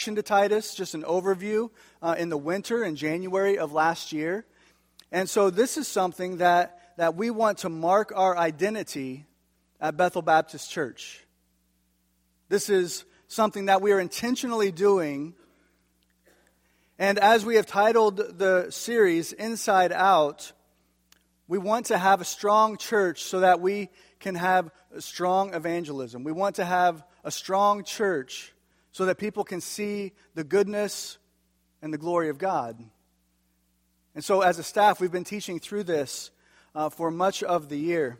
to Titus, just an overview in the winter in January of last year. And so this is something that we want to mark our identity at Bethel Baptist Church. This is something that we are intentionally doing. And as we have titled the series, Inside Out, we want to have a strong church so that we can have a strong evangelism. We want to have a strong church so that people can see the goodness and the glory of God. And so as a staff, we've been teaching through this for much of the year.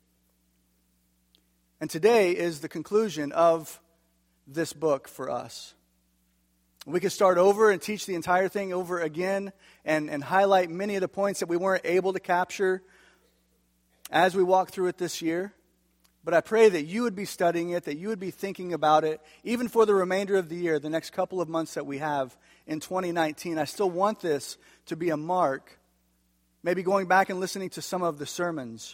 And today is the conclusion of this book for us. We could start over and teach the entire thing over again and highlight many of the points that we weren't able to capture as we walk through it this year. But I pray that you would be studying it, that you would be thinking about it, even for the remainder of the year, the next couple of months that we have in 2019. I still want this to be a mark, maybe going back and listening to some of the sermons.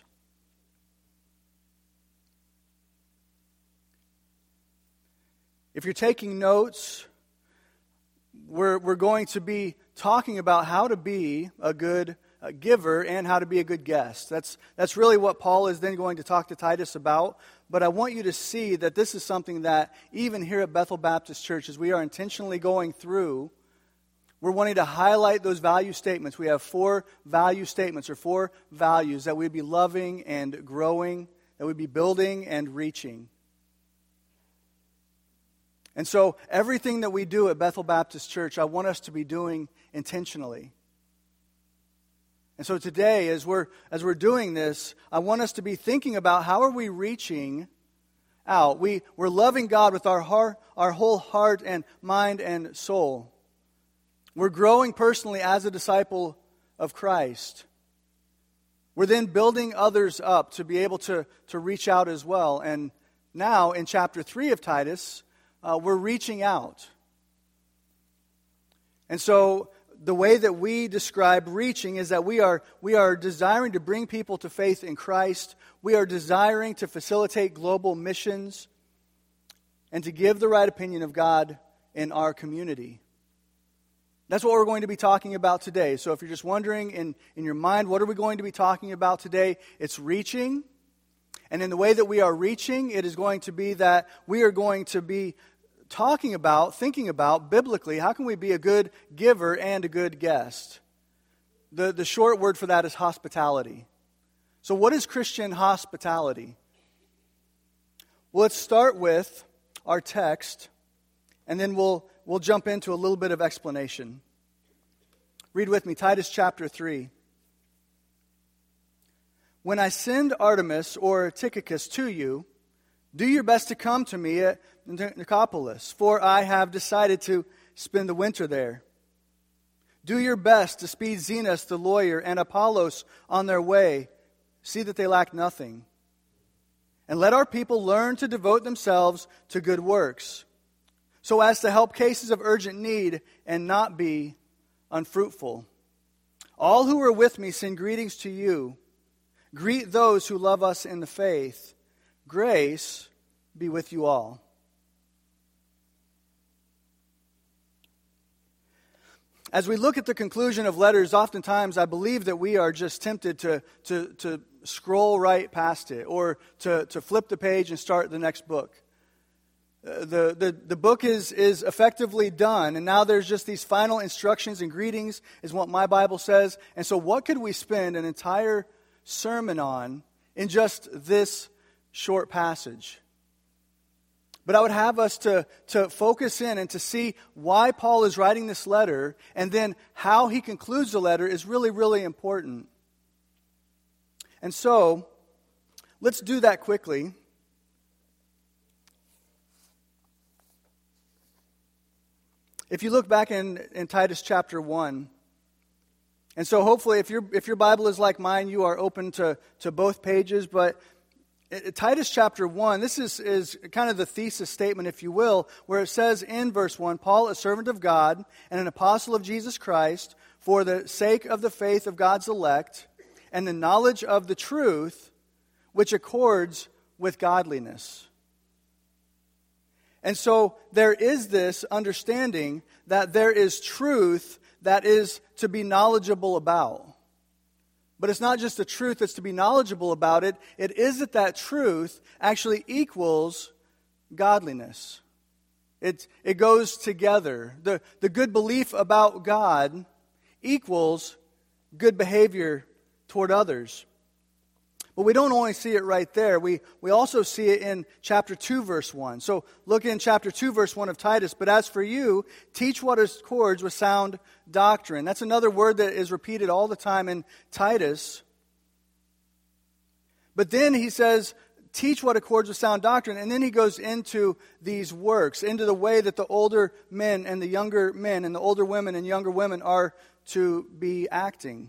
If you're taking notes, we're going to be talking about how to be a good giver and how to be a good guest. That's really what Paul is then going to talk to Titus about. But I want you to see that this is something that even here at Bethel Baptist Church, as we are intentionally going through, we're wanting to highlight those value statements. We have 4 value statements or 4 values that we'd be loving and growing, that we'd be building and reaching. And so everything that we do at Bethel Baptist Church, I want us to be doing intentionally. And so today, as we're doing this, I want us to be thinking about how are we reaching out. We're loving God with our whole heart and mind and soul. We're growing personally as a disciple of Christ. We're then building others up to be able to reach out as well. And now in chapter 3 of Titus, we're reaching out. And so the way that we describe reaching is that we are desiring to bring people to faith in Christ. We are desiring to facilitate global missions and to give the right opinion of God in our community. That's what we're going to be talking about today. So if you're just wondering in your mind, what are we going to be talking about today? It's reaching. And in the way that we are reaching, it is going to be that we are going to be thinking about biblically, how can we be a good giver and a good guest? The short word for that is hospitality. So what is Christian hospitality? Well, let's start with our text, and then we'll jump into a little bit of explanation. Read with me, Titus chapter 3. When I send Artemas or Tychicus to you, do your best to come to me at Nicopolis, for I have decided to spend the winter there. Do your best to speed Zenas the lawyer and Apollos on their way. See that they lack nothing. And let our people learn to devote themselves to good works, so as to help cases of urgent need and not be unfruitful. All who are with me send greetings to you. Greet those who love us in the faith. Grace be with you all. As we look at the conclusion of letters, oftentimes I believe that we are just tempted to scroll right past it or to flip the page and start the next book. The book is effectively done, and now there's just these final instructions and greetings is what my Bible says. And so what could we spend an entire sermon on in just this short passage? But I would have us to focus in and to see why Paul is writing this letter, and then how he concludes the letter is really, really important. And so, let's do that quickly. If you look back in Titus chapter 1, and so hopefully if your Bible is like mine, you are open to both pages, but Titus chapter 1, this is kind of the thesis statement, if you will, where it says in verse 1, Paul, a servant of God and an apostle of Jesus Christ, for the sake of the faith of God's elect and the knowledge of the truth which accords with godliness. And so there is this understanding that there is truth that is to be knowledgeable about. But it's not just the truth that's to be knowledgeable about it. It is that truth actually equals godliness. It goes together. The good belief about God equals good behavior toward others. But we don't only see it right there. We also see it in chapter 2, verse 1. So look in chapter 2, verse 1 of Titus. But as for you, teach what accords with sound doctrine. That's another word that is repeated all the time in Titus. But then he says, teach what accords with sound doctrine. And then he goes into these works, into the way that the older men and the younger men and the older women and younger women are to be acting.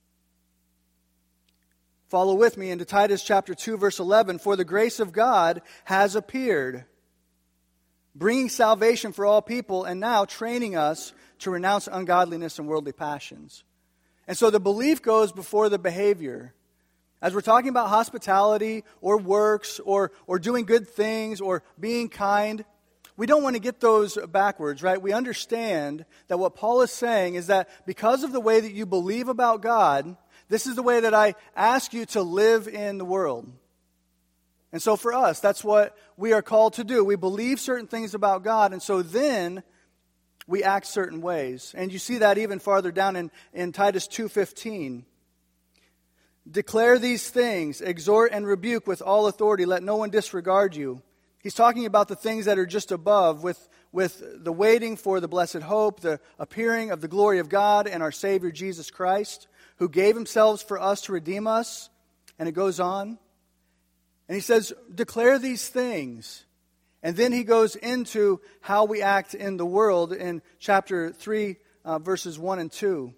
Follow with me into Titus chapter 2, verse 11. For the grace of God has appeared, bringing salvation for all people, and now training us to renounce ungodliness and worldly passions. And so the belief goes before the behavior. As we're talking about hospitality or works or doing good things or being kind, we don't want to get those backwards, right? We understand that what Paul is saying is that because of the way that you believe about God, this is the way that I ask you to live in the world. And so for us, that's what we are called to do. We believe certain things about God, and so then we act certain ways. And you see that even farther down in Titus 2:15. Declare these things, exhort and rebuke with all authority, let no one disregard you. He's talking about the things that are just above with the waiting for the blessed hope, the appearing of the glory of God and our Savior Jesus Christ, who gave himself for us to redeem us. And it goes on. And he says, declare these things. And then he goes into how we act in the world in chapter 3, verses 1 and 2.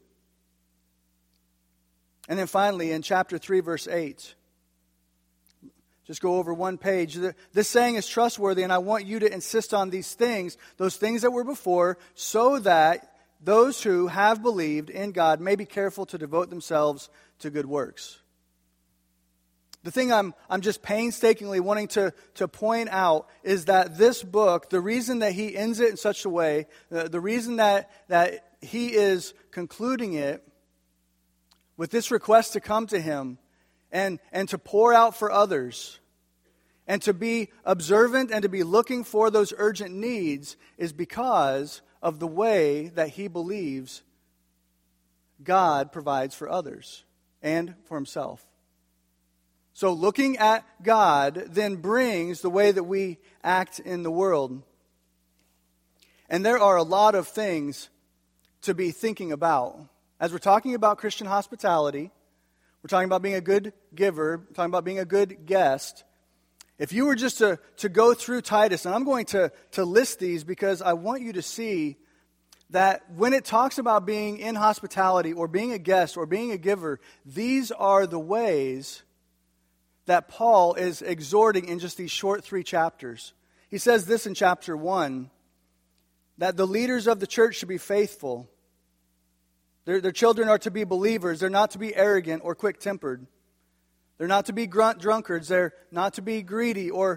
And then finally in chapter 3, verse 8. Just go over one page. This saying is trustworthy, and I want you to insist on these things, those things that were before, so that those who have believed in God may be careful to devote themselves to good works. The thing I'm just painstakingly wanting to point out is that this book, the reason that he ends it in such a way, the reason that he is concluding it with this request to come to him and to pour out for others and to be observant and to be looking for those urgent needs is because of the way that he believes God provides for others and for himself. So looking at God then brings the way that we act in the world. And there are a lot of things to be thinking about. As we're talking about Christian hospitality, we're talking about being a good giver, we're talking about being a good guest. If you were just to go through Titus, and I'm going to list these because I want you to see that when it talks about being in hospitality or being a guest or being a giver, these are the ways that Paul is exhorting in just these short 3 chapters. He says this in chapter 1, that the leaders of the church should be faithful. Their children are to be believers. They're not to be arrogant or quick-tempered. They're not to be drunkards. They're not to be greedy or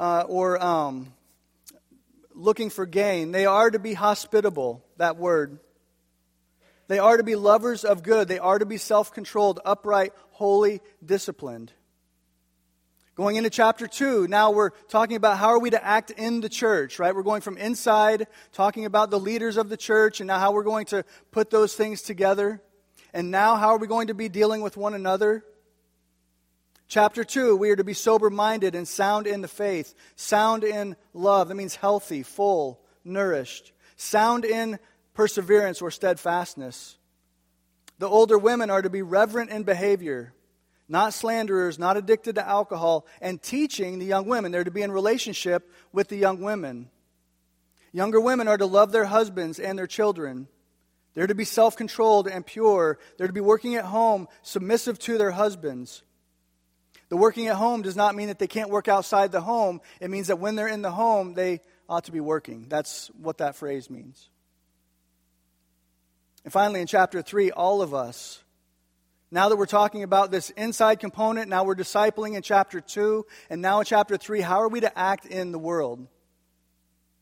looking for gain. They are to be hospitable, that word. They are to be lovers of good. They are to be self-controlled, upright, holy, disciplined. Going into chapter 2, now we're talking about how are we to act in the church, right? We're going from inside, talking about the leaders of the church, and now how we're going to put those things together. And now how are we going to be dealing with one another? Chapter 2, we are to be sober-minded and sound in the faith, sound in love. That means healthy, full, nourished. Sound in perseverance or steadfastness. The older women are to be reverent in behavior, not slanderers, not addicted to alcohol, and teaching the young women. They're to be in relationship with the young women. Younger women are to love their husbands and their children. They're to be self-controlled and pure. They're to be working at home, submissive to their husbands. The working at home does not mean that they can't work outside the home. It means that when they're in the home, they ought to be working. That's what that phrase means. And finally, in chapter 3, all of us, now that we're talking about this inside component, now we're discipling in chapter 2, and now in chapter 3, how are we to act in the world?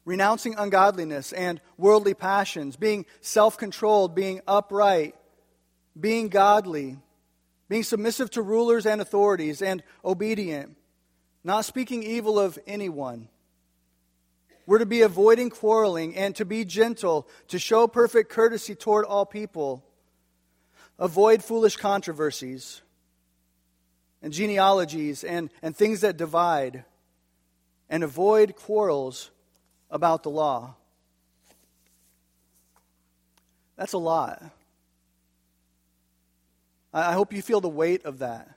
renouncing ungodliness and worldly passions, being self-controlled, being upright, being godly, being submissive to rulers and authorities, and obedient, not speaking evil of anyone. We're to be avoiding quarreling and to be gentle, to show perfect courtesy toward all people. Avoid foolish controversies and genealogies and things that divide, and avoid quarrels about the law. That's a lot. I hope you feel the weight of that.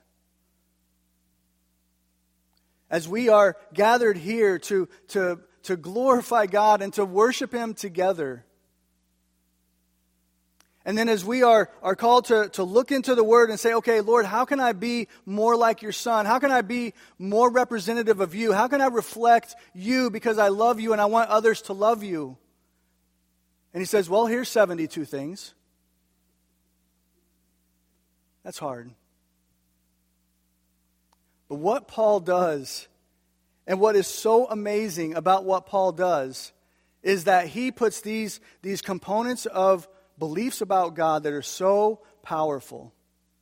As we are gathered here to glorify God and to worship Him together. And then as we are called to look into the Word and say, okay, Lord, how can I be more like your Son? How can I be more representative of you? How can I reflect you because I love you and I want others to love you? And He says, well, here's 72 things. That's hard. But what Paul does, and what is so amazing about what Paul does, is that he puts these components of beliefs about God that are so powerful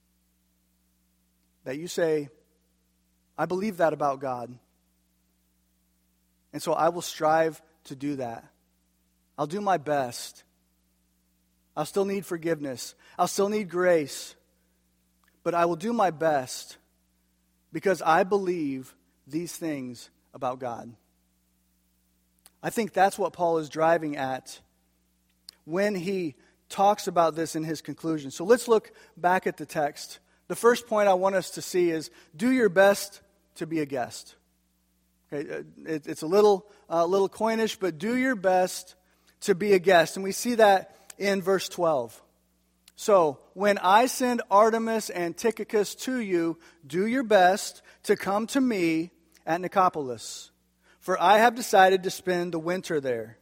that you say, I believe that about God. And so I will strive to do that. I'll do my best. I'll still need forgiveness. I'll still need grace. But I will do my best because I believe these things about God. I think that's what Paul is driving at when he talks about this in his conclusion. So let's look back at the text. The first point I want us to see is do your best to be a guest. Okay, it's a little coinish, but do your best to be a guest. And we see that in verse 12. So, when I send Artemas and Tychicus to you, do your best to come to me at Nicopolis, for I have decided to spend the winter there.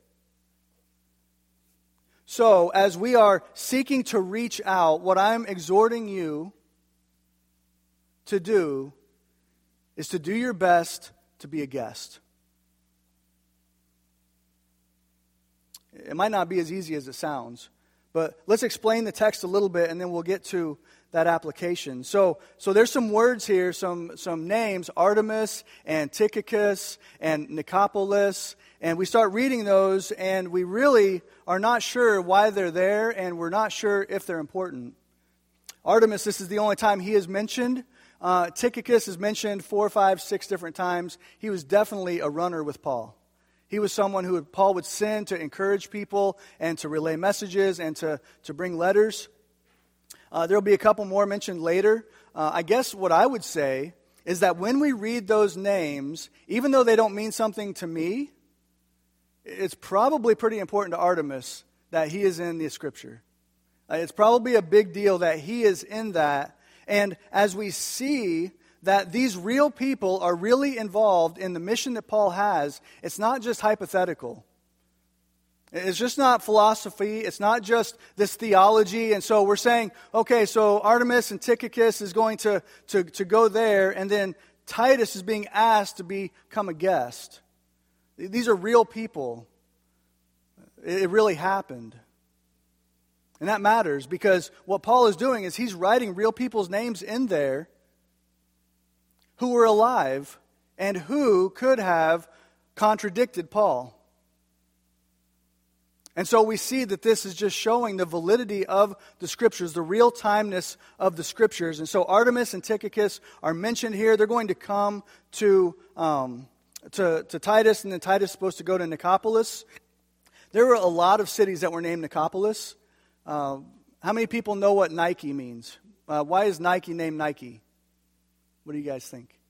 So, as we are seeking to reach out, what I'm exhorting you to do is to do your best to be a guest. It might not be as easy as it sounds, but let's explain the text a little bit and then we'll get to that application. So there's some words here, some names, Artemas and Tychicus and Nicopolis, and we start reading those and we really are not sure why they're there and we're not sure if they're important. Artemas, this is the only time he is mentioned. Tychicus is mentioned 4, 5, 6 different times. He was definitely a runner with Paul. He was someone who Paul would send to encourage people and to relay messages and to bring letters. There will be a couple more mentioned later. I guess what I would say is that when we read those names, even though they don't mean something to me, it's probably pretty important to Artemas that he is in the Scripture. It's probably a big deal that he is in that. And as we see that these real people are really involved in the mission that Paul has, it's not just hypothetical. It's just not philosophy. It's not just this theology. And so we're saying, okay, so Artemas and Tychicus is going to go there, and then Titus is being asked to become a guest. These are real people. It really happened. And that matters because what Paul is doing is he's writing real people's names in there who were alive and who could have contradicted Paul. And so we see that this is just showing the validity of the Scriptures, the real-timeness of the Scriptures. And so Artemas and Tychicus are mentioned here. They're going to come to Titus, and then Titus is supposed to go to Nicopolis. There were a lot of cities that were named Nicopolis. How many people know what Nike means? Why is Nike named Nike? What do you guys think?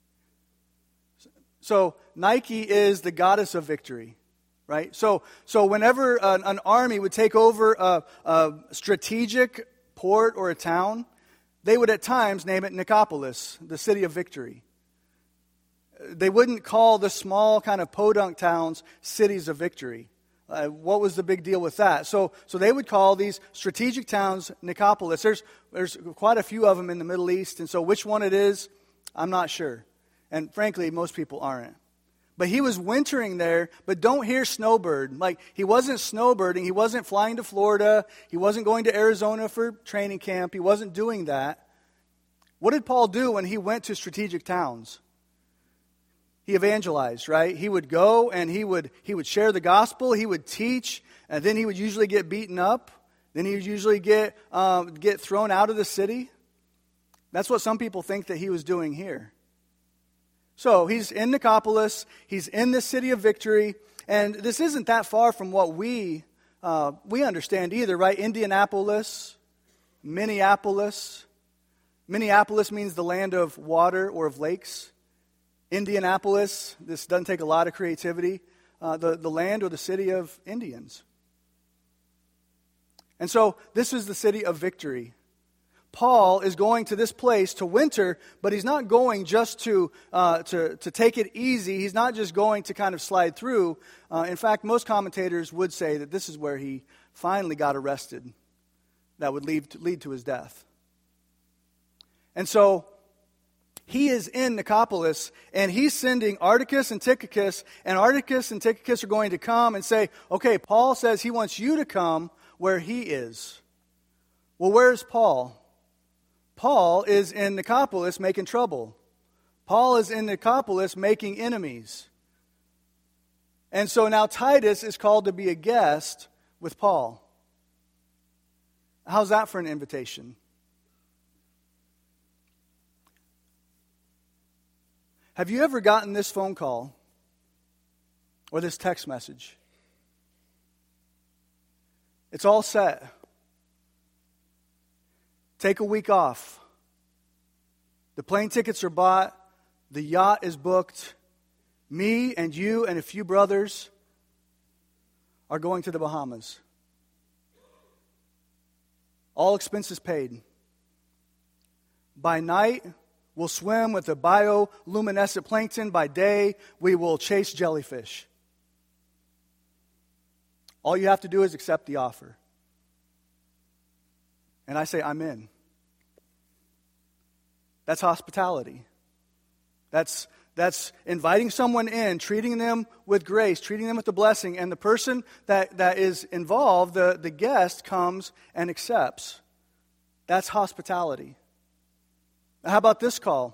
So Nike is the goddess of victory, right? So whenever an army would take over a strategic port or a town, they would at times name it Nicopolis, the city of victory. They wouldn't call the small kind of podunk towns cities of victory. What was the big deal with that? So they would call these strategic towns Nicopolis. There's quite a few of them in the Middle East, and so which one it is, I'm not sure. And frankly, most people aren't. But he was wintering there, but don't hear snowbird. Like, he wasn't snowbirding. He wasn't flying to Florida. He wasn't going to Arizona for training camp. He wasn't doing that. What did Paul do when he went to strategic towns? He evangelized, right? He would go and he would share the gospel. He would teach, and then he would usually get beaten up. Then he would usually get thrown out of the city. That's what some people think that he was doing here. So he's in Nicopolis, he's in the city of victory, and this isn't that far from what we understand either, right? Indianapolis, Minneapolis. Minneapolis means the land of water or of lakes. Indianapolis, this doesn't take a lot of creativity, the land or the city of Indians. And so this is the city of victory. Paul is going to this place to winter, but he's not going just to take it easy. He's not just going to kind of slide through. In fact, most commentators would say that this is where he finally got arrested. That would lead to his death. And so he is in Nicopolis, and he's sending Articus and Tychicus, and Articus and Tychicus are going to come and say, okay, Paul says he wants you to come where he is. Well, where's Paul? Paul is in Nicopolis making trouble. Paul is in Nicopolis making enemies. And so now Titus is called to be a guest with Paul. How's that for an invitation? Have you ever gotten this phone call or this text message? It's all set. Take a week off. The plane tickets are bought. The yacht is booked. Me and you and a few brothers are going to the Bahamas. All expenses paid. By night, we'll swim with the bioluminescent plankton. By day, we will chase jellyfish. All you have to do is accept the offer. And I say, I'm in. That's hospitality. That's inviting someone in, treating them with grace, treating them with the blessing, and the person that is involved, the guest, comes and accepts. That's hospitality. Now, how about this call?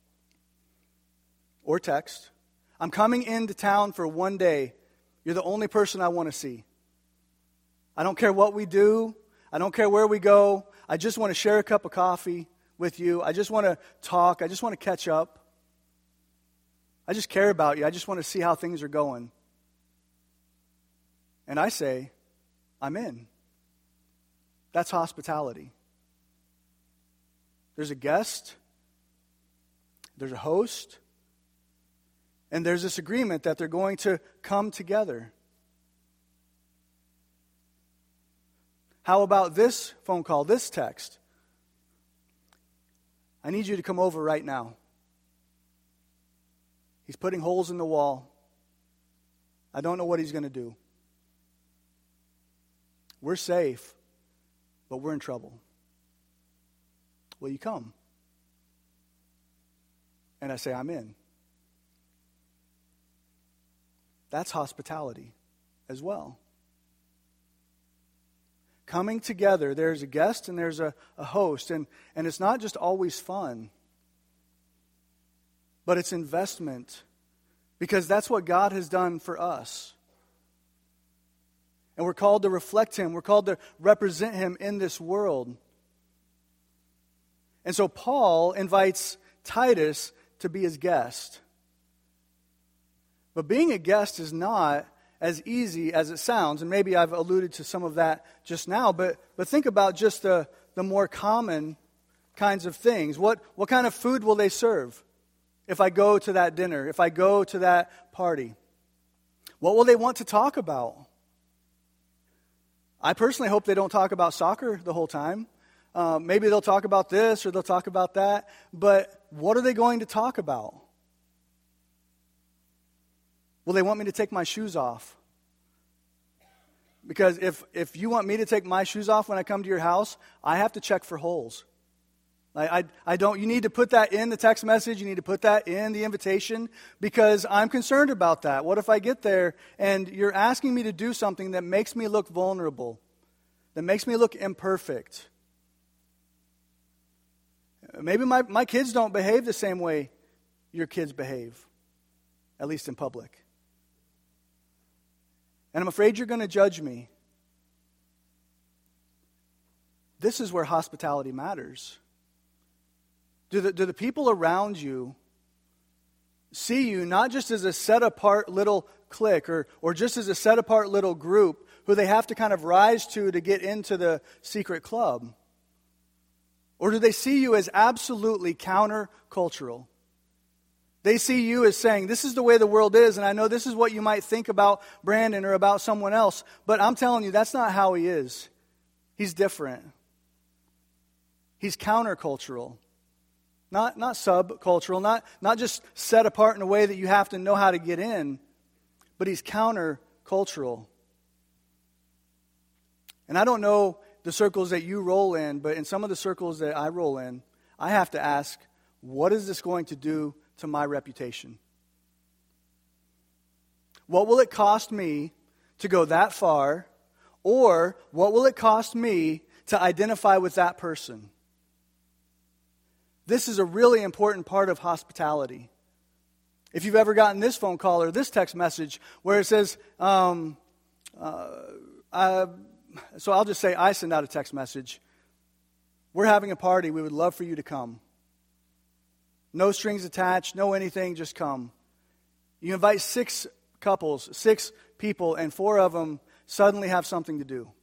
Or text. I'm coming into town for one day. You're the only person I want to see. I don't care what we do. I don't care where we go. I just want to share a cup of coffee with you. I just want to talk. I just want to catch up. I just care about you. I just want to see how things are going. And I say, I'm in. That's hospitality. There's a guest, there's a host, and there's this agreement that they're going to come together. How about this phone call, this text? I need you to come over right now. He's putting holes in the wall. I don't know what he's going to do. We're safe, but we're in trouble. Will you come? And I say, I'm in. That's hospitality as well. Coming together, there's a guest and there's a host. And it's not just always fun, but it's investment. Because that's what God has done for us. And we're called to reflect Him. We're called to represent Him in this world. And so Paul invites Titus to be his guest. But being a guest is not as easy as it sounds. And maybe I've alluded to some of that just now. But think about just the more common kinds of things. What kind of food will they serve if I go to that dinner, if I go to that party? What will they want to talk about? I personally hope they don't talk about soccer the whole time. Maybe they'll talk about this or they'll talk about that. But what are they going to talk about? Will they want me to take my shoes off? Because if you want me to take my shoes off when I come to your house, I have to check for holes. I don't, you need to put that in the text message. You need to put that in the invitation because I'm concerned about that. What if I get there and you're asking me to do something that makes me look vulnerable, that makes me look imperfect? Maybe my kids don't behave the same way your kids behave, at least in public. And I'm afraid you're going to judge me. This is where hospitality matters. Do the people around you see you not just as a set-apart little clique or just as a set-apart little group who they have to kind of rise to get into the secret club? Or do they see you as absolutely countercultural? They see you as saying, this is the way the world is, and I know this is what you might think about Brandon or about someone else, but I'm telling you, that's not how he is. He's different. He's countercultural. Not subcultural, not just set apart in a way that you have to know how to get in, but he's countercultural. And I don't know the circles that you roll in, but in some of the circles that I roll in, I have to ask, what is this going to do to my reputation? What will it cost me to go that far? Or what will it cost me to identify with that person? This is a really important part of hospitality. If you've ever gotten this phone call or this text message where it says, so I'll just say I send out a text message. We're having a party. We would love for you to come. No strings attached, no anything, just come. You invite 6 couples, 6 people, and 4 of them suddenly have something to do.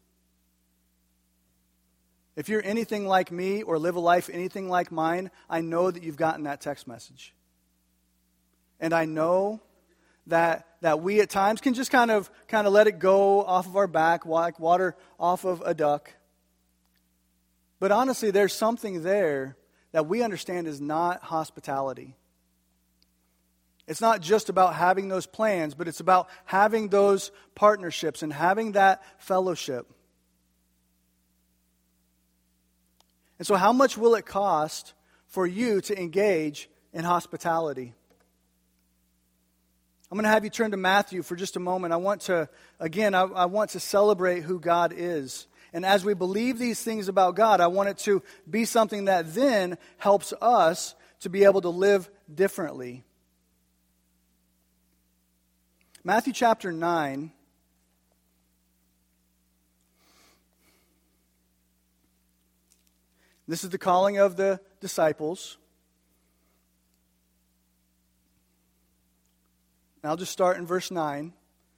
If you're anything like me or live a life anything like mine, I know that you've gotten that text message. And I know that we at times can just kind of let it go off of our back, like water off of a duck. But honestly, there's something there that we understand is not hospitality. It's not just about having those plans, but it's about having those partnerships and having that fellowship. And so how much will it cost for you to engage in hospitality? I'm going to have you turn to Matthew for just a moment. I want to celebrate who God is. And as we believe these things about God, I want it to be something that then helps us to be able to live differently. Matthew chapter 9. This is the calling of the disciples. And I'll just start in verse 9.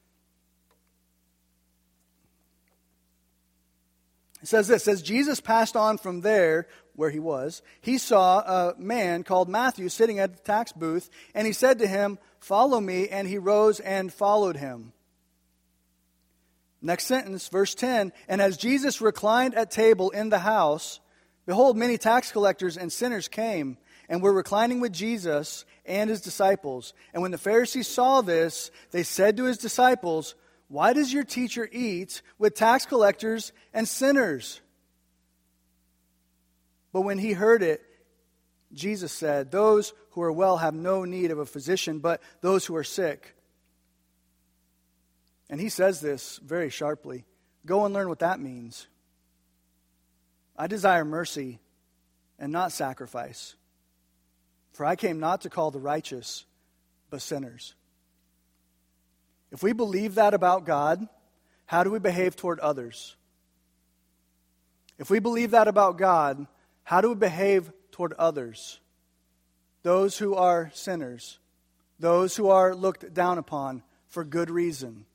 It says this, as Jesus passed on from there, where he was, he saw a man called Matthew sitting at the tax booth, and he said to him, "Follow me," and he rose and followed him. Next sentence, verse 10, and as Jesus reclined at table in the house, behold, many tax collectors and sinners came and were reclining with Jesus and his disciples. And when the Pharisees saw this, they said to his disciples, "Why does your teacher eat with tax collectors and sinners?" But when he heard it, Jesus said, "Those who are well have no need of a physician, but those who are sick." And he says this very sharply. Go and learn what that means. I desire mercy and not sacrifice. For I came not to call the righteous, but sinners. If we believe that about God, how do we behave toward others? If we believe that about God, how do we behave toward others? Those who are sinners, those who are looked down upon for good reason.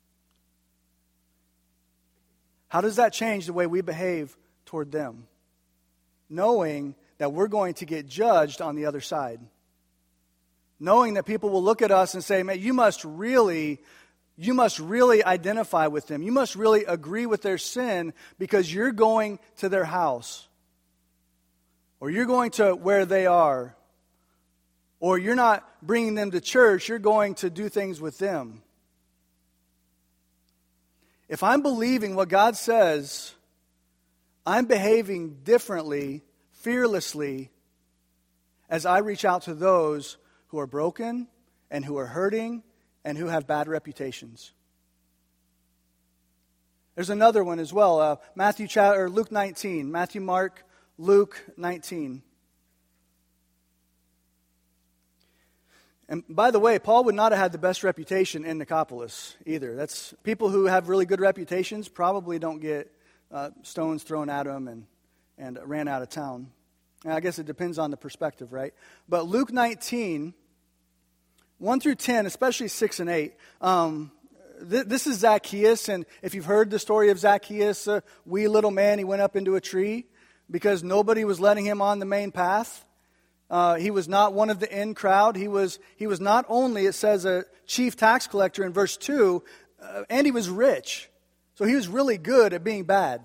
How does that change the way we behave toward them? Knowing that we're going to get judged on the other side. Knowing that people will look at us and say, "Man, you must really identify with them. You must really agree with their sin because you're going to their house. Or you're going to where they are. Or you're not bringing them to church, you're going to do things with them." If I'm believing what God says, I'm behaving differently fearlessly as I reach out to those who are broken and who are hurting and who have bad reputations. There's another one as well, Luke 19. Matthew, Mark, Luke 19. And by the way, Paul would not have had the best reputation in Nicopolis either. That's people who have really good reputations probably don't get stones thrown at them and ran out of town. And I guess it depends on the perspective, right? But Luke 19, 1 through 10, especially 6 and 8, this is Zacchaeus. And if you've heard the story of Zacchaeus, a wee little man, he went up into a tree because nobody was letting him on the main path. He was not one of the in crowd. He was not only, it says, a chief tax collector in verse 2, and he was rich. So he was really good at being bad.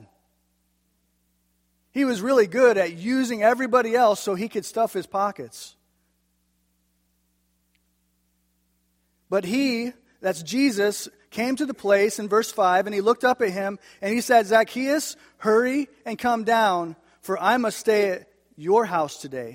He was really good at using everybody else so he could stuff his pockets. But he, that's Jesus, came to the place in verse 5, and he looked up at him, and he said, Zacchaeus, hurry and come down, for I must stay at your house today.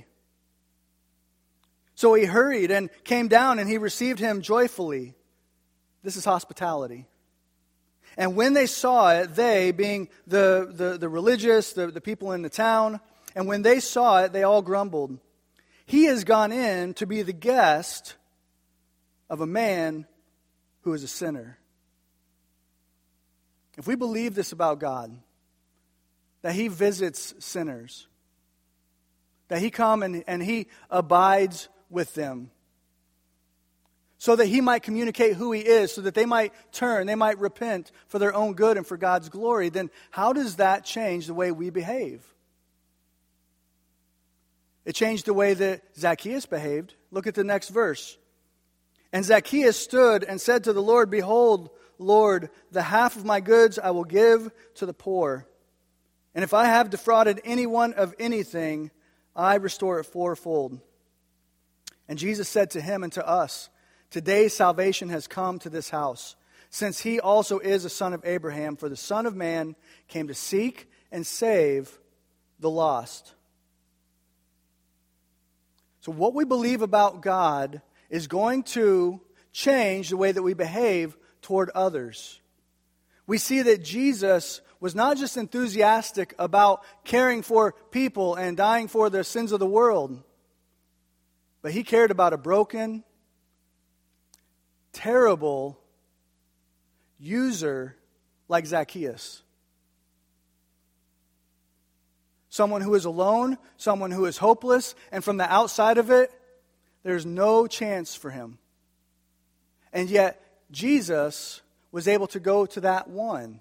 So he hurried and came down, and he received him joyfully. This is hospitality. And when they saw it, they, being the religious, the people in the town, and when they saw it, they all grumbled. He has gone in to be the guest of a man who is a sinner. If we believe this about God, that he visits sinners, that he comes and he abides with them, so that he might communicate who he is, so that they might turn, they might repent for their own good and for God's glory, then how does that change the way we behave? It changed the way that Zacchaeus behaved. Look at the next verse. And Zacchaeus stood and said to the Lord, Behold, Lord, the half of my goods I will give to the poor. And if I have defrauded anyone of anything, I restore it fourfold. And Jesus said to him and to us, Today salvation has come to this house, since he also is a son of Abraham, for the Son of Man came to seek and save the lost. So what we believe about God is going to change the way that we behave toward others. We see that Jesus was not just enthusiastic about caring for people and dying for the sins of the world, but he cared about a broken, terrible user like Zacchaeus. Someone who is alone, someone who is hopeless, and from the outside of it, there's no chance for him. And yet, Jesus was able to go to that one.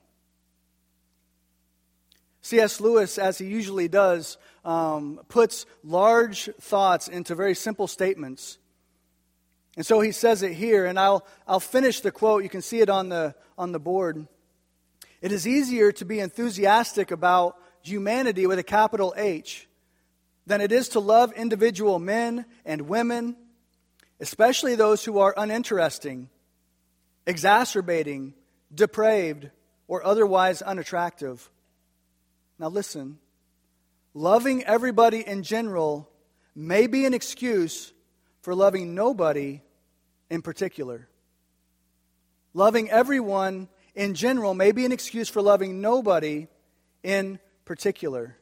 C.S. Lewis, as he usually does, puts large thoughts into very simple statements. And so he says it here, and I'll finish the quote. You can see it on the board. It is easier to be enthusiastic about humanity with a capital H than it is to love individual men and women, especially those who are uninteresting, exacerbating, depraved, or otherwise unattractive. Now listen, loving everybody in general may be an excuse for loving nobody in particular. Loving everyone in general may be an excuse for loving nobody in particular.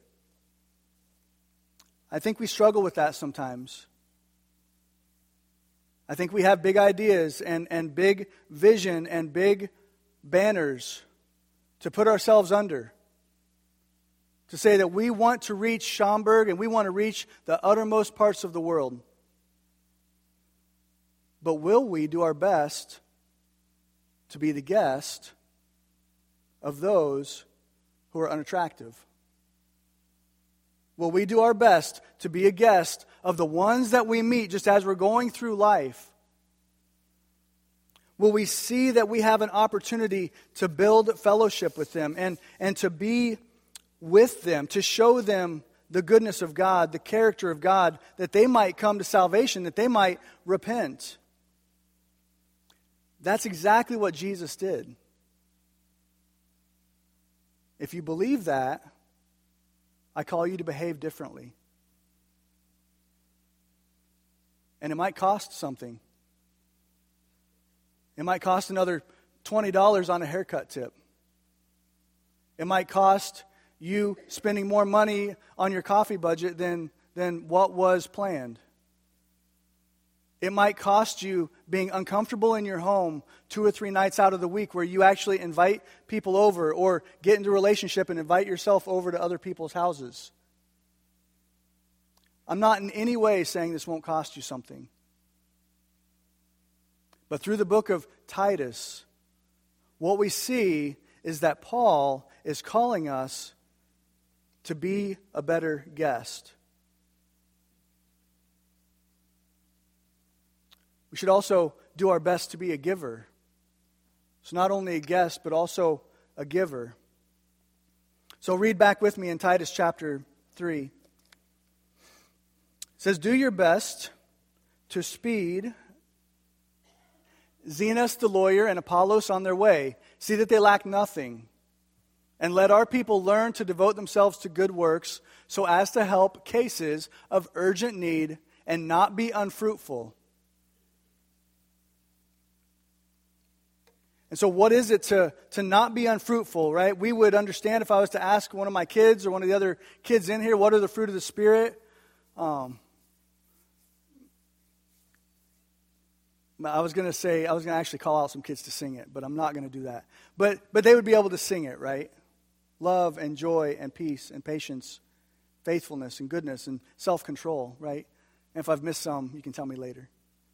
I think we struggle with that sometimes. I think we have big ideas and big vision and big banners to put ourselves under. To say that we want to reach Schaumburg and we want to reach the uttermost parts of the world. But will we do our best to be the guest of those who are unattractive? Will we do our best to be a guest of the ones that we meet just as we're going through life? Will we see that we have an opportunity to build fellowship with them and to be with them, to show them the goodness of God, the character of God, that they might come to salvation, that they might repent? That's exactly what Jesus did. If you believe that, I call you to behave differently. And it might cost something. It might cost another $20 on a haircut tip. It might cost you spending more money on your coffee budget than what was planned. It might cost you being uncomfortable in your home 2 or 3 nights out of the week where you actually invite people over or get into a relationship and invite yourself over to other people's houses. I'm not in any way saying this won't cost you something. But through the book of Titus, what we see is that Paul is calling us to be a better guest. We should also do our best to be a giver. So not only a guest, but also a giver. So read back with me in Titus chapter 3. It says, "Do your best to speed Zenas the lawyer and Apollos on their way. See that they lack nothing. And let our people learn to devote themselves to good works so as to help cases of urgent need and not be unfruitful." And so what is it to not be unfruitful, right? We would understand if I was to ask one of my kids or one of the other kids in here, what are the fruit of the Spirit? I was going to actually call out some kids to sing it, but I'm not going to do that. But they would be able to sing it, right? Love and joy and peace and patience, faithfulness and goodness and self-control, right? And if I've missed some, you can tell me later.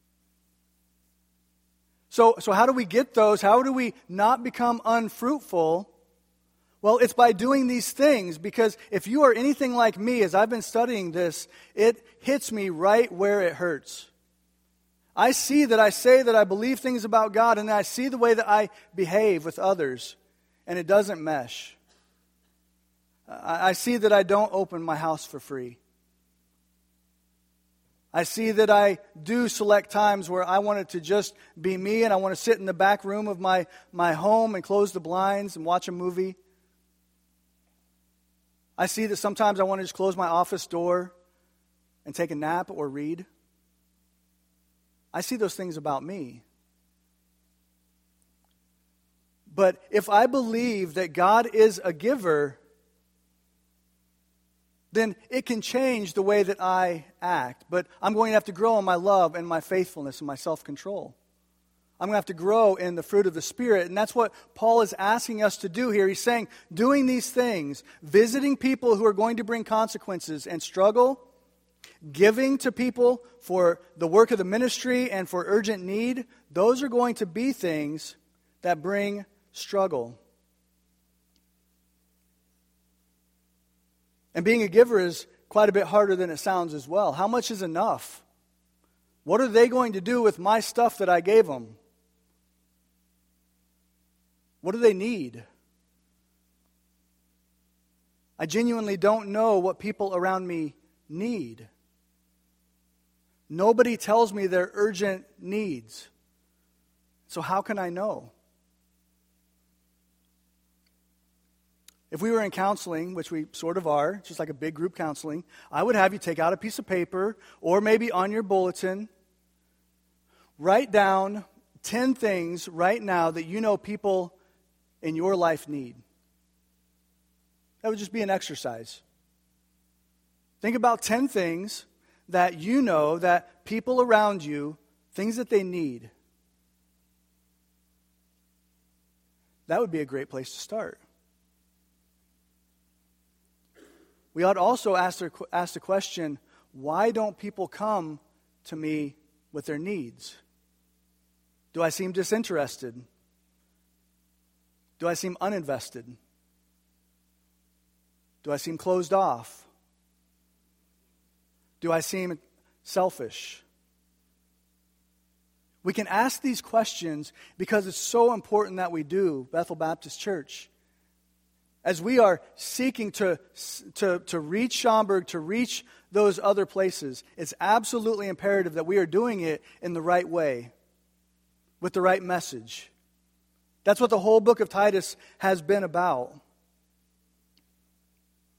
So how do we get those? How do we not become unfruitful? Well, it's by doing these things, because if you are anything like me, as I've been studying this, it hits me right where it hurts. I see that I say that I believe things about God, and I see the way that I behave with others, and it doesn't mesh. I see that I don't open my house for free. I see that I do select times where I want it to just be me, and I want to sit in the back room of my home and close the blinds and watch a movie. I see that sometimes I want to just close my office door and take a nap or read. I see those things about me. But if I believe that God is a giver, then it can change the way that I act. But I'm going to have to grow in my love and my faithfulness and my self-control. I'm going to have to grow in the fruit of the Spirit. And that's what Paul is asking us to do here. He's saying, doing these things, visiting people who are going to bring consequences and struggle, giving to people for the work of the ministry and for urgent need, those are going to be things that bring struggle. And being a giver is quite a bit harder than it sounds as well. How much is enough? What are they going to do with my stuff that I gave them? What do they need? I genuinely don't know what people around me need. Nobody tells me their urgent needs. So how can I know? If we were in counseling, which we sort of are, just like a big group counseling, I would have you take out a piece of paper or maybe on your bulletin, write down 10 things right now that you know people in your life need. That would just be an exercise. Think about 10 things that you know that people around you, things that they need. That would be a great place to start. We ought also ask the question, why don't people come to me with their needs? Do I seem disinterested? Do I seem uninvested? Do I seem closed off? Do I seem selfish? We can ask these questions because it's so important that we do, Bethel Baptist Church. As we are seeking to reach Schaumburg, to reach those other places, it's absolutely imperative that we are doing it in the right way, with the right message. That's what the whole book of Titus has been about.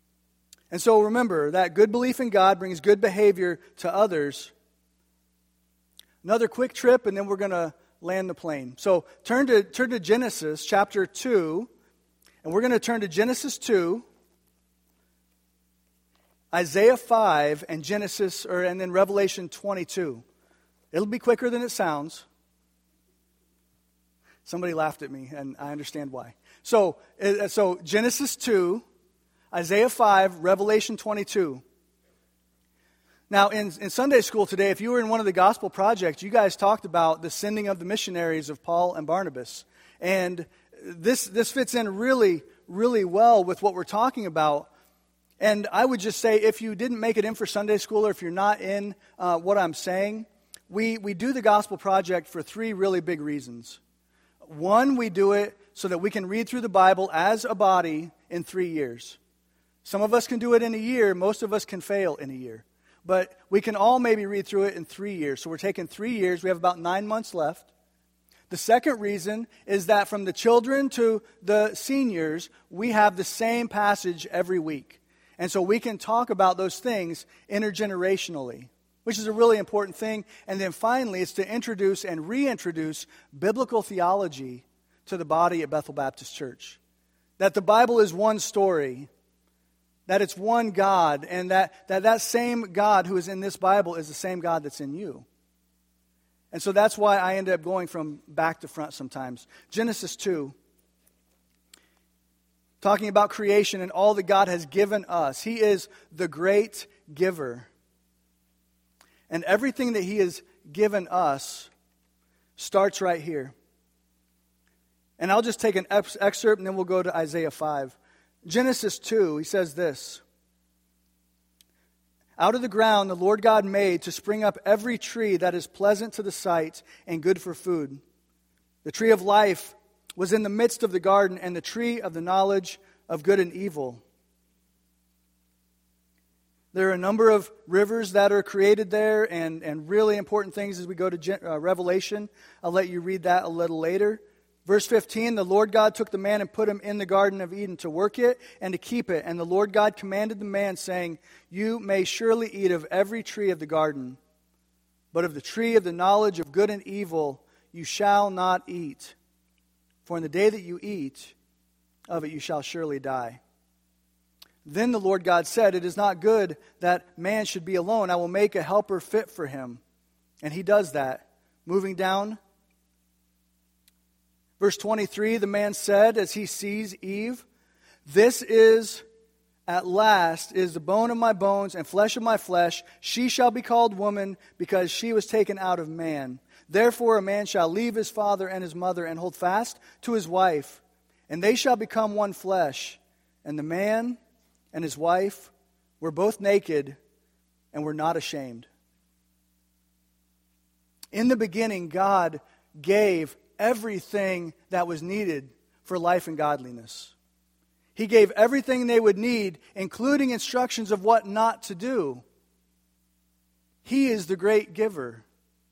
And so remember that good belief in God brings good behavior to others. Another quick trip, and then we're going to land the plane. So turn to Genesis chapter 2, and we're going to turn to Genesis 2, Isaiah 5, and and then Revelation 22. It'll be quicker than it sounds. Somebody laughed at me, and I understand why. So Genesis 2, Isaiah 5, Revelation 22. Now, in Sunday school today, if you were in one of the gospel projects, you guys talked about the sending of the missionaries of Paul and Barnabas. And this fits in really, really well with what we're talking about. And I would just say, if you didn't make it in for Sunday school, or if you're not in what I'm saying, we do the gospel project for three really big reasons. One, we do it so that we can read through the Bible as a body in 3 years. Some of us can do it in a year. Most of us can fail in a year. But we can all maybe read through it in 3 years. So we're taking 3 years. We have about 9 months left. The second reason is that from the children to the seniors, we have the same passage every week. And so we can talk about those things intergenerationally, which is a really important thing. And then finally, it's to introduce and reintroduce biblical theology to the body at Bethel Baptist Church. That the Bible is one story, that it's one God, and that same God who is in this Bible is the same God that's in you. And so that's why I end up going from back to front sometimes. Genesis 2, talking about creation and all that God has given us. He is the great giver. And everything that He has given us starts right here. And I'll just take an excerpt and then we'll go to Isaiah 5. Genesis 2, he says this: "Out of the ground the Lord God made to spring up every tree that is pleasant to the sight and good for food. The tree of life was in the midst of the garden, and the tree of the knowledge of good and evil." There are a number of rivers that are created there, and really important things as we go to Revelation. I'll let you read that a little later. Verse 15, "The Lord God took the man and put him in the Garden of Eden to work it and to keep it. And the Lord God commanded the man, saying, 'You may surely eat of every tree of the garden, but of the tree of the knowledge of good and evil you shall not eat. For in the day that you eat of it you shall surely die.' Then the Lord God said, 'It is not good that man should be alone. I will make a helper fit for him.'" And He does that. Moving down. Verse 23, the man said as he sees Eve, "This is at last is the bone of my bones and flesh of my flesh. She shall be called woman because she was taken out of man. Therefore a man shall leave his father and his mother and hold fast to his wife, and they shall become one flesh. And the man and his wife were both naked and were not ashamed." In the beginning, God gave everything that was needed for life and godliness. He gave everything they would need, including instructions of what not to do. He is the great giver.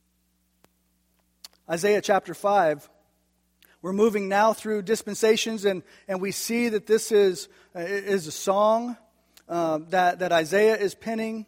Isaiah chapter 5. We're moving now through dispensations, and we see that this is a song that Isaiah is penning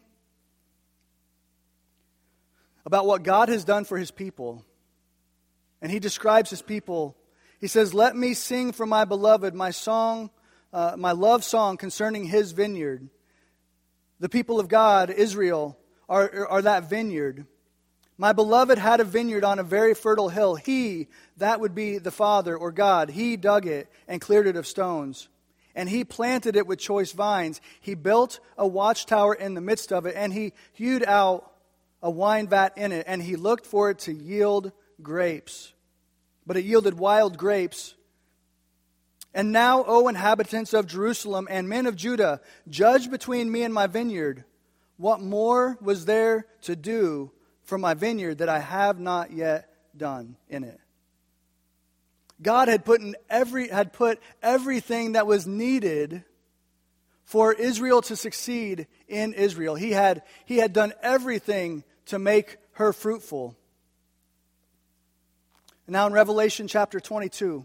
about what God has done for His people. And he describes His people. He says, "Let me sing for my beloved my song, my love song concerning His vineyard." The people of God, Israel, are that vineyard. "My beloved had a vineyard on a very fertile hill. He, that would be the Father or God, He dug it and cleared it of stones. And He planted it with choice vines. He built a watchtower in the midst of it, and He hewed out a wine vat in it, and He looked for it to yield grapes. But it yielded wild grapes. And now, O inhabitants of Jerusalem and men of Judah, judge between me and my vineyard. What more was there to do for my vineyard that I have not yet done in it?" God had put everything that was needed for Israel to succeed in Israel. He had done everything to make her fruitful. Now in Revelation chapter 22.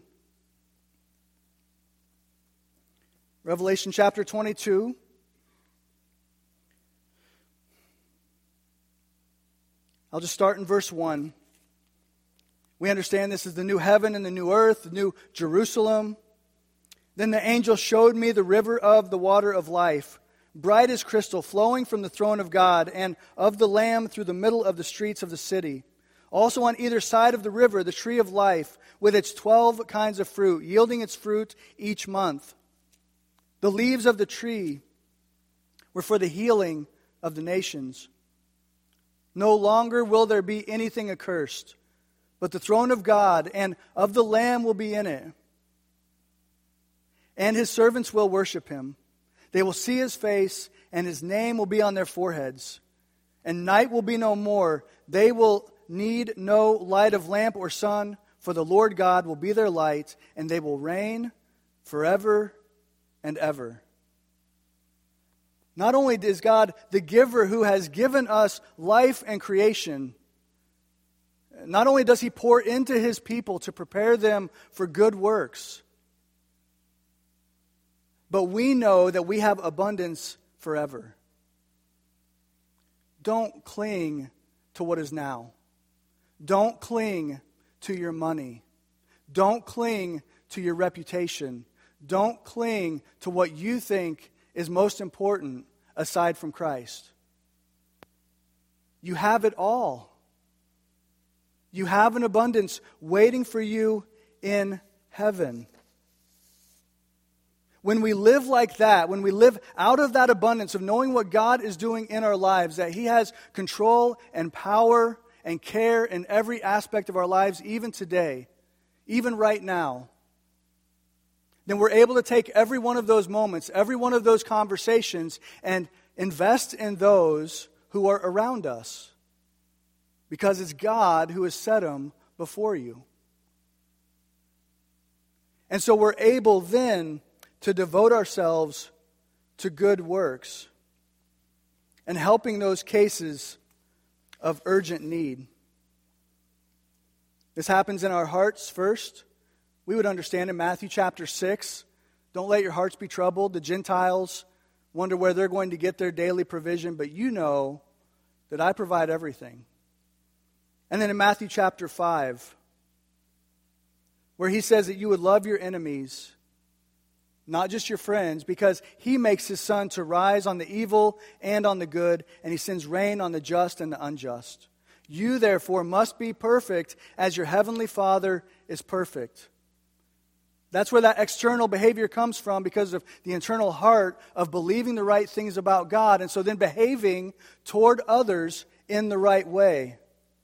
Revelation chapter 22. I'll just start in verse 1. We understand this is the new heaven and the new earth, the new Jerusalem. Then the angel showed me the river of the water of life, bright as crystal, flowing from the throne of God and of the Lamb through the middle of the streets of the city. Also on either side of the river, the tree of life, with its 12 kinds of fruit, yielding its fruit each month. The leaves of the tree were for the healing of the nations. No longer will there be anything accursed, but the throne of God and of the Lamb will be in it. And his servants will worship him. They will see his face, and his name will be on their foreheads. And night will be no more. They will need no light of lamp or sun, for the Lord God will be their light, and they will reign forever and ever. Not only is God the giver who has given us life and creation, not only does he pour into his people to prepare them for good works, but we know that we have abundance forever. Don't cling to what is now. Don't cling to your money. Don't cling to your reputation. Don't cling to what you think is most important aside from Christ. You have it all. You have an abundance waiting for you in heaven. When we live like that, when we live out of that abundance of knowing what God is doing in our lives, that he has control and power and care in every aspect of our lives, even today, even right now, then we're able to take every one of those moments, every one of those conversations, and invest in those who are around us. Because it's God who has set them before you. And so we're able then to devote ourselves to good works and helping those cases of urgent need. This happens in our hearts first. We would understand in Matthew chapter 6, don't let your hearts be troubled. The Gentiles wonder where they're going to get their daily provision, but you know that I provide everything. And then in Matthew chapter 5, where he says that you would love your enemies, not just your friends, because he makes his sun to rise on the evil and on the good, and he sends rain on the just and the unjust. You, therefore, must be perfect as your heavenly Father is perfect. That's where that external behavior comes from, because of the internal heart of believing the right things about God, and so then behaving toward others in the right way.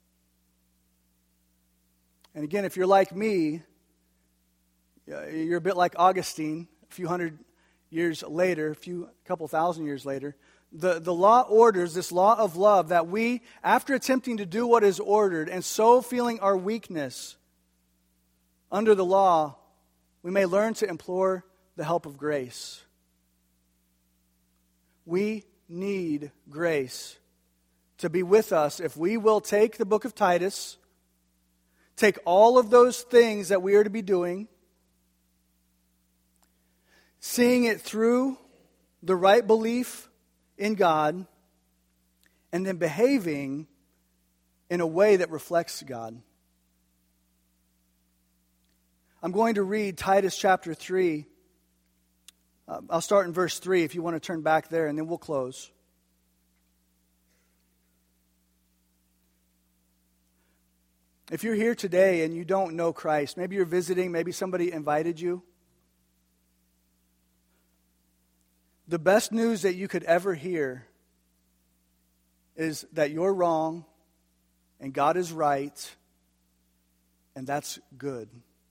And again, if you're like me, you're a bit like Augustine. A few hundred years later, a couple thousand years later, the law orders, this law of love, that we, after attempting to do what is ordered and so feeling our weakness under the law, we may learn to implore the help of grace. We need grace to be with us if we will take the book of Titus, take all of those things that we are to be doing, seeing it through the right belief in God, and then behaving in a way that reflects God. I'm going to read Titus chapter 3. I'll start in verse 3 if you want to turn back there, and then we'll close. If you're here today and you don't know Christ, maybe you're visiting, maybe somebody invited you, the best news that you could ever hear is that you're wrong and God is right, and that's good.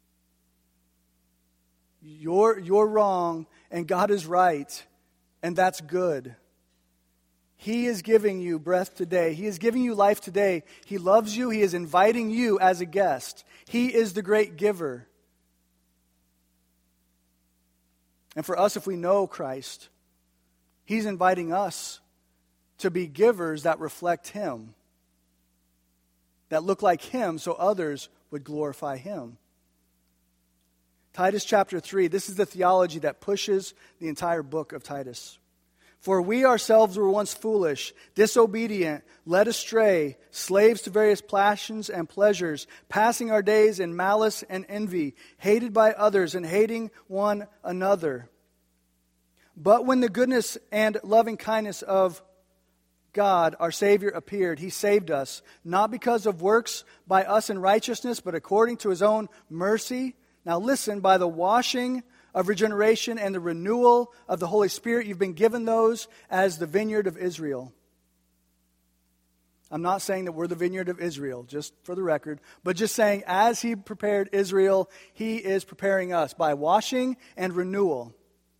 You're wrong and God is right, and that's good. He is giving you breath today. He is giving you life today. He loves you. He is inviting you as a guest. He is the great giver. And for us, if we know Christ, He's inviting us to be givers that reflect Him, that look like Him so others would glorify Him. Titus chapter 3, this is the theology that pushes the entire book of Titus. For we ourselves were once foolish, disobedient, led astray, slaves to various passions and pleasures, passing our days in malice and envy, hated by others and hating one another. But when the goodness and loving kindness of God, our Savior, appeared, He saved us, not because of works by us in righteousness, but according to His own mercy. Now listen, by the washing of regeneration and the renewal of the Holy Spirit, you've been given those as the vineyard of Israel. I'm not saying that we're the vineyard of Israel, just for the record, but just saying as He prepared Israel, He is preparing us by washing and renewal.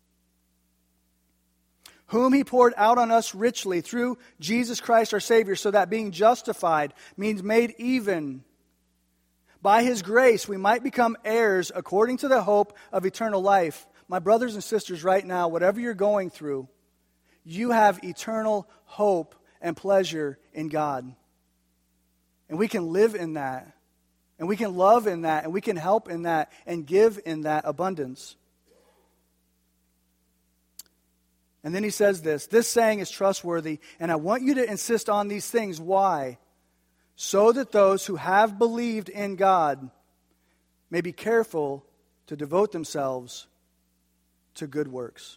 Whom He poured out on us richly through Jesus Christ our Savior, so that being justified means made even. By His grace, we might become heirs according to the hope of eternal life. My brothers and sisters, right now, whatever you're going through, you have eternal hope and pleasure in God. And we can live in that. And we can love in that. And we can help in that. And give in that abundance. And then he says this saying is trustworthy, and I want you to insist on these things. Why? So that those who have believed in God may be careful to devote themselves to good works.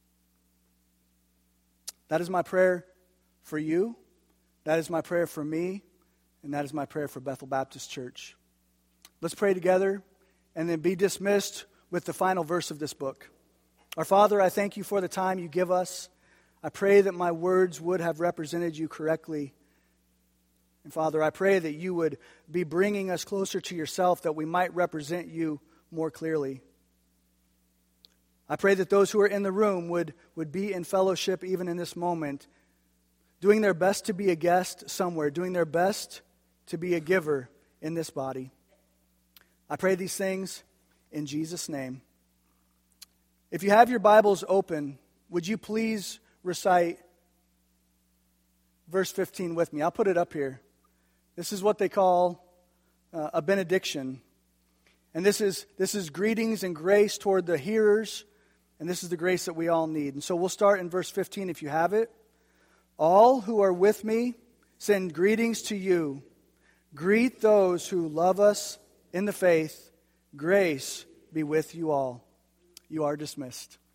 That is my prayer for you. That is my prayer for me. And that is my prayer for Bethel Baptist Church. Let's pray together and then be dismissed with the final verse of this book. Our Father, I thank You for the time You give us. I pray that my words would have represented You correctly. And Father, I pray that You would be bringing us closer to Yourself, that we might represent You more clearly. I pray that those who are in the room would be in fellowship even in this moment, doing their best to be a guest somewhere, doing their best to be a giver in this body. I pray these things in Jesus' name. If you have your Bibles open, would you please recite verse 15 with me? I'll put it up here. This is what they call a benediction. And this is greetings and grace toward the hearers. And this is the grace that we all need. And so we'll start in verse 15 if you have it. All who are with me send greetings to you. Greet those who love us in the faith. Grace be with you all. You are dismissed.